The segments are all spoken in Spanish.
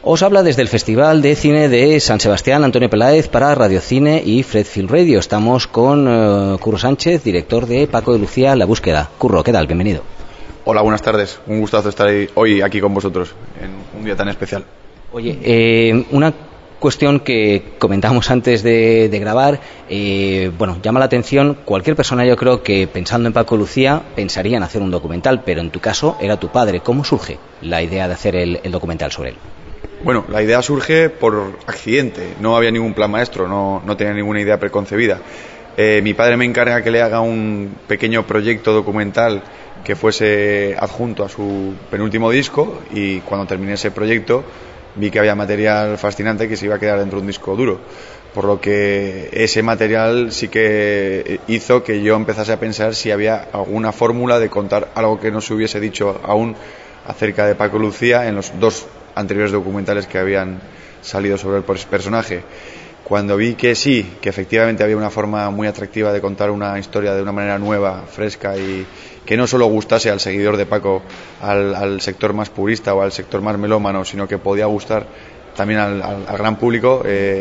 Os habla desde el Festival de Cine de San Sebastián Antonio Peláez para Radio Cine y Fredfield Radio. Estamos con Curro Sánchez, director de Paco de Lucía, La Búsqueda. Curro, ¿qué tal? Bienvenido. Hola, buenas tardes. Un gustazo estar hoy aquí con vosotros en un día tan especial. Oye, una cuestión que comentábamos antes de grabar, llama la atención. Cualquier persona, yo creo que pensando en Paco de Lucía pensaría en hacer un documental, pero en tu caso era tu padre. ¿Cómo surge la idea de hacer el documental sobre él? Bueno, la idea surge por accidente. No había ningún plan maestro, no tenía ninguna idea preconcebida. Mi padre me encarga que le haga un pequeño proyecto documental que fuese adjunto a su penúltimo disco, y cuando terminé ese proyecto vi que había material fascinante que se iba a quedar dentro de un disco duro, por lo que ese material sí que hizo que yo empezase a pensar si había alguna fórmula de contar algo que no se hubiese dicho aún acerca de Paco Lucía en los dos anteriores documentales que habían salido sobre el personaje. Cuando vi que sí, que efectivamente había una forma muy atractiva de contar una historia de una manera nueva, fresca, y que no solo gustase al seguidor de Paco, al sector más purista o al sector más melómano, sino que podía gustar también al gran público,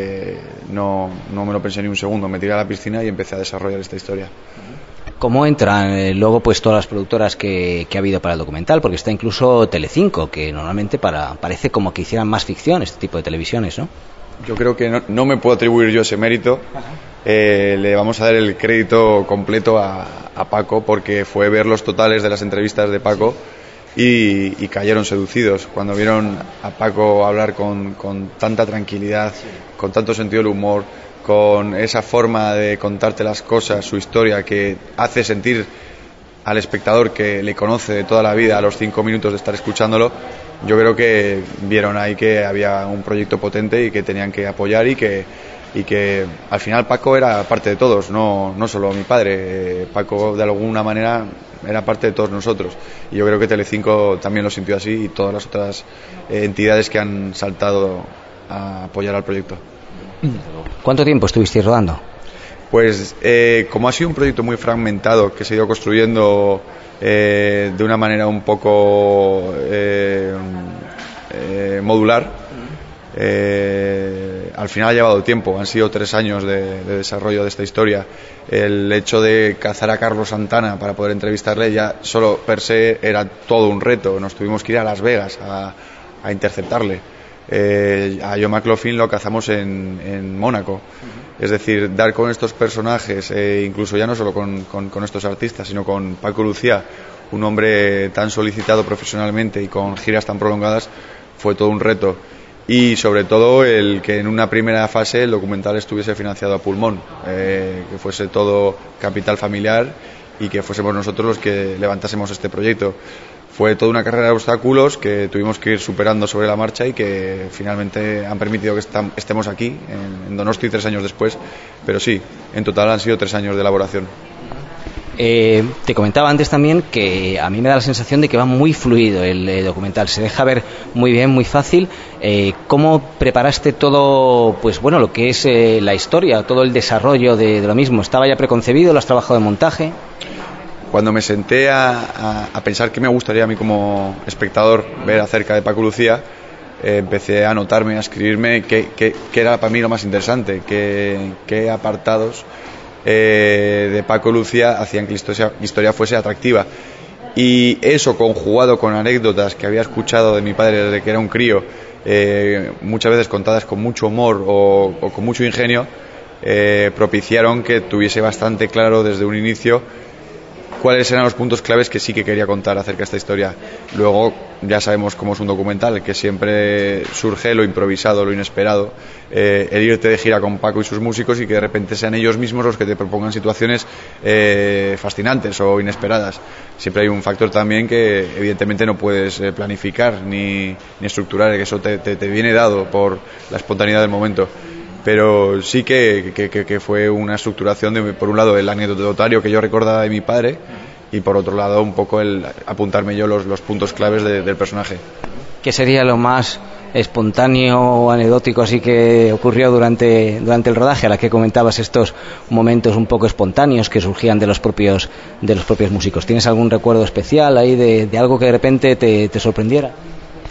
no me lo pensé ni un segundo. Me tiré a la piscina y empecé a desarrollar esta historia. ¿Cómo entran luego pues todas las productoras que ha habido para el documental? Porque está incluso Telecinco, que normalmente parece como que hicieran más ficción este tipo de televisiones, ¿no? Yo creo que no me puedo atribuir yo ese mérito. Le vamos a dar el crédito completo a Paco, porque fue ver los totales de las entrevistas de Paco y cayeron seducidos cuando vieron a Paco hablar con tanta tranquilidad, con tanto sentido del humor, con esa forma de contarte las cosas, su historia, que hace sentir al espectador que le conoce de toda la vida a los 5 minutos de estar escuchándolo. Yo creo que vieron ahí que había un proyecto potente y que tenían que apoyar, y que al final Paco era parte de todos, no solo mi padre. Paco de alguna manera era parte de todos nosotros, y yo creo que Telecinco también lo sintió así, y todas las otras entidades que han saltado a apoyar al proyecto. ¿Cuánto tiempo estuvisteis rodando? Pues como ha sido un proyecto muy fragmentado, que se ha ido construyendo de una manera un poco modular, al final ha llevado tiempo. Han sido 3 años de desarrollo de esta historia. El hecho de cazar a Carlos Santana para poder entrevistarle ya solo per se era todo un reto. Nos tuvimos que ir a Las Vegas a interceptarle. A John McLaughlin lo cazamos en Mónaco. Es decir, dar con estos personajes, incluso ya no solo con estos artistas, sino con Paco Lucía, un hombre tan solicitado profesionalmente y con giras tan prolongadas, fue todo un reto. Y sobre todo el que en una primera fase el documental estuviese financiado a pulmón, que fuese todo capital familiar y que fuésemos nosotros los que levantásemos este proyecto. Fue toda una carrera de obstáculos que tuvimos que ir superando sobre la marcha, y que finalmente han permitido que estemos aquí en Donosti 3 años después. Pero sí, en total han sido 3 años de elaboración. Te comentaba antes también que a mí me da la sensación de que va muy fluido el documental, se deja ver muy bien, muy fácil. ¿Cómo preparaste todo, pues bueno, lo que es la historia, todo el desarrollo de lo mismo? ¿Estaba ya preconcebido? ¿Lo has trabajado en montaje? Cuando me senté a pensar qué me gustaría a mí como espectador ver acerca de Paco Lucía, empecé a anotarme, a escribirme qué era para mí lo más interesante, qué apartados de Paco Lucía hacían que la historia fuese atractiva. Y eso, conjugado con anécdotas que había escuchado de mi padre desde que era un crío, muchas veces contadas con mucho humor o con mucho ingenio, propiciaron que tuviese bastante claro desde un inicio cuáles eran los puntos claves que sí que quería contar acerca de esta historia. Luego ya sabemos cómo es un documental, que siempre surge lo improvisado, lo inesperado, el irte de gira con Paco y sus músicos y que de repente sean ellos mismos los que te propongan situaciones fascinantes o inesperadas. Siempre hay un factor también que evidentemente no puedes planificar ni estructurar, que eso te viene dado por la espontaneidad del momento. Pero sí que fue una estructuración de, por un lado, el anecdotario que yo recordaba de mi padre, y por otro lado un poco el apuntarme yo los puntos claves del personaje. ¿Qué sería lo más espontáneo o anecdótico así que ocurrió durante el rodaje, a la que comentabas estos momentos un poco espontáneos que surgían de los propios músicos? ¿Tienes algún recuerdo especial ahí de algo que de repente te sorprendiera?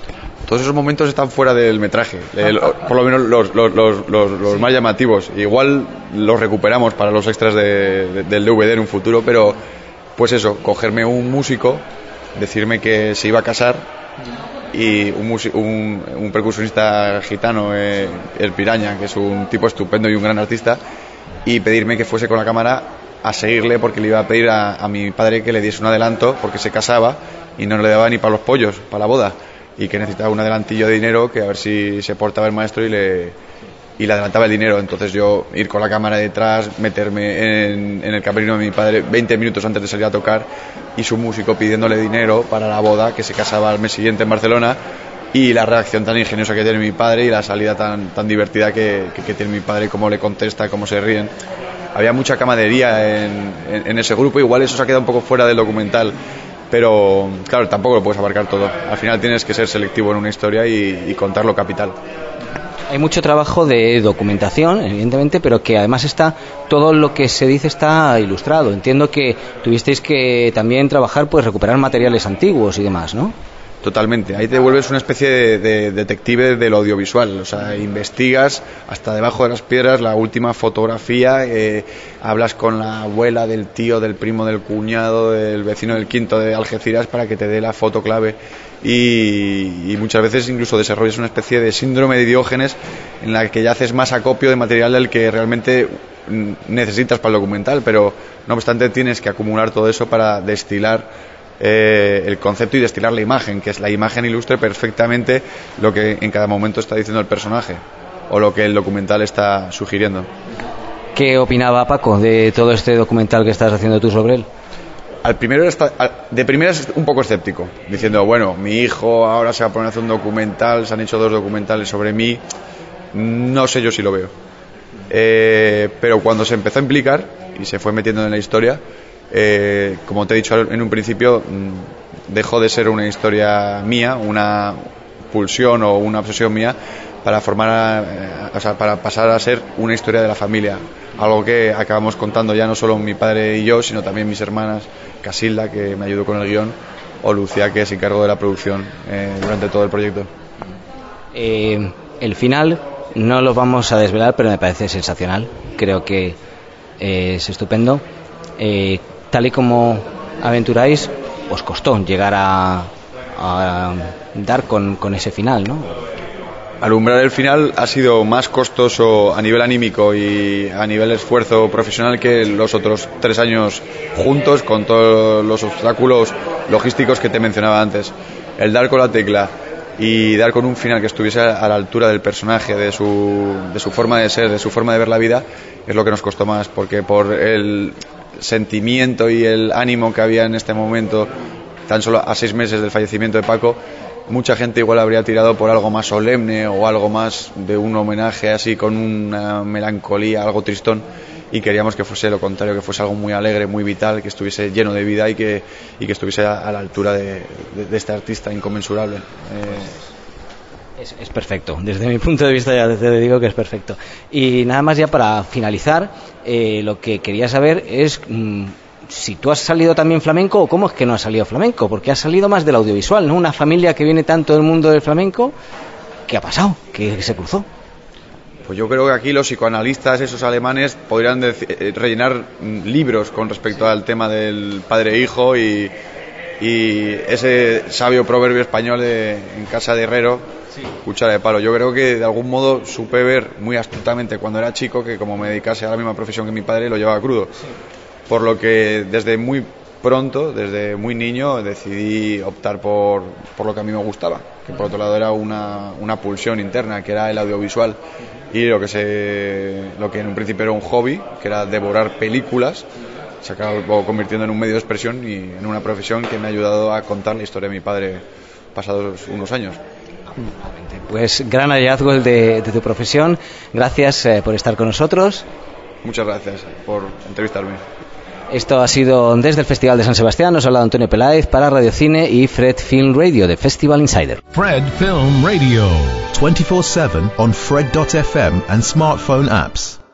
todos esos momentos están fuera del metraje, por lo menos los más llamativos. Igual los recuperamos para los extras del DVD en un futuro, pero pues eso, cogerme un músico, decirme que se iba a casar, y un percusionista gitano, el Piraña, que es un tipo estupendo y un gran artista, y pedirme que fuese con la cámara a seguirle, porque le iba a pedir a mi padre que le diese un adelanto porque se casaba y no le daba ni para los pollos, para la boda, y que necesitaba un adelantillo de dinero, que a ver si se portaba el maestro y le adelantaba el dinero. Entonces yo ir con la cámara detrás, meterme en el camerino de mi padre 20 minutos antes de salir a tocar, y su músico pidiéndole dinero para la boda, que se casaba al mes siguiente en Barcelona, y la reacción tan ingeniosa que tiene mi padre y la salida tan divertida que tiene mi padre, cómo le contesta, cómo se ríen. Había mucha camaradería en ese grupo. Igual eso se ha quedado un poco fuera del documental, pero claro, tampoco lo puedes abarcar todo. Al final tienes que ser selectivo en una historia y contar lo capital. Hay mucho trabajo de documentación, evidentemente, pero que además está, todo lo que se dice está ilustrado. Entiendo que tuvisteis que también trabajar, pues recuperar materiales antiguos y demás, ¿no? Totalmente, ahí te vuelves una especie de detective del audiovisual, o sea, investigas hasta debajo de las piedras la última fotografía, hablas con la abuela, del tío, del primo, del cuñado, del vecino del quinto de Algeciras para que te dé la foto clave, y muchas veces incluso desarrollas una especie de síndrome de Diógenes en la que ya haces más acopio de material del que realmente necesitas para el documental, pero no obstante tienes que acumular todo eso para destilar el concepto y destilar la imagen, que es la imagen ilustre perfectamente lo que en cada momento está diciendo el personaje o lo que el documental está sugiriendo. ¿Qué opinaba Paco de todo este documental que estás haciendo tú sobre él? De primeras un poco escéptico, diciendo, bueno, mi hijo ahora se va a poner a hacer un documental, se han hecho 2 documentales sobre mí, no sé yo si lo veo. Pero cuando se empezó a implicar y se fue metiendo en la historia, como te he dicho en un principio, dejó de ser una historia mía, una pulsión o una obsesión mía, para para pasar a ser una historia de la familia, algo que acabamos contando ya no solo mi padre y yo, sino también mis hermanas, Casilda, que me ayudó con el guión, o Lucía, que se encargó de la producción durante todo el proyecto. El final no lo vamos a desvelar, pero me parece sensacional, creo que es estupendo. Tal y como aventuráis, os costó llegar a dar con ese final, ¿no? Alumbrar el final ha sido más costoso a nivel anímico y a nivel esfuerzo profesional que los otros 3 años juntos, con todos los obstáculos logísticos que te mencionaba antes. El dar con la tecla y dar con un final que estuviese a la altura del personaje, de su forma de ser, de su forma de ver la vida, es lo que nos costó más, porque por el sentimiento y el ánimo que había en este momento, tan solo a 6 meses del fallecimiento de Paco, mucha gente igual habría tirado por algo más solemne o algo más de un homenaje así con una melancolía, algo tristón, y queríamos que fuese lo contrario, que fuese algo muy alegre, muy vital, que estuviese lleno de vida y que estuviese a la altura de este artista inconmensurable. Es perfecto, desde mi punto de vista ya te digo que es perfecto. Y nada más ya para finalizar, lo que quería saber es si tú has salido también flamenco o cómo es que no has salido flamenco, porque has salido más del audiovisual, ¿no? Una familia que viene tanto del mundo del flamenco, ¿qué ha pasado? ¿Qué se cruzó? Pues yo creo que aquí los psicoanalistas, esos alemanes, podrían rellenar libros con respecto al tema del padre e hijo y ese sabio proverbio español en casa de herrero, sí, cuchara de palo. Yo creo que de algún modo supe ver muy astutamente cuando era chico que como me dedicase a la misma profesión que mi padre, lo llevaba crudo. Sí. Por lo que desde muy pronto, desde muy niño, decidí optar por lo que a mí me gustaba, que por otro lado era una pulsión interna, que era el audiovisual, y lo que en un principio era un hobby, que era devorar películas, se acabó convirtiendo en un medio de expresión y en una profesión que me ha ayudado a contar la historia de mi padre pasados unos años. Pues gran hallazgo el de tu profesión. Gracias por estar con nosotros. Muchas gracias por entrevistarme. Esto ha sido desde el Festival de San Sebastián. Nos ha hablado Antonio Peláez para Radio Cine y Fred Film Radio de Festival Insider. Fred Film Radio 24/7 on Fred.fm and smartphone apps.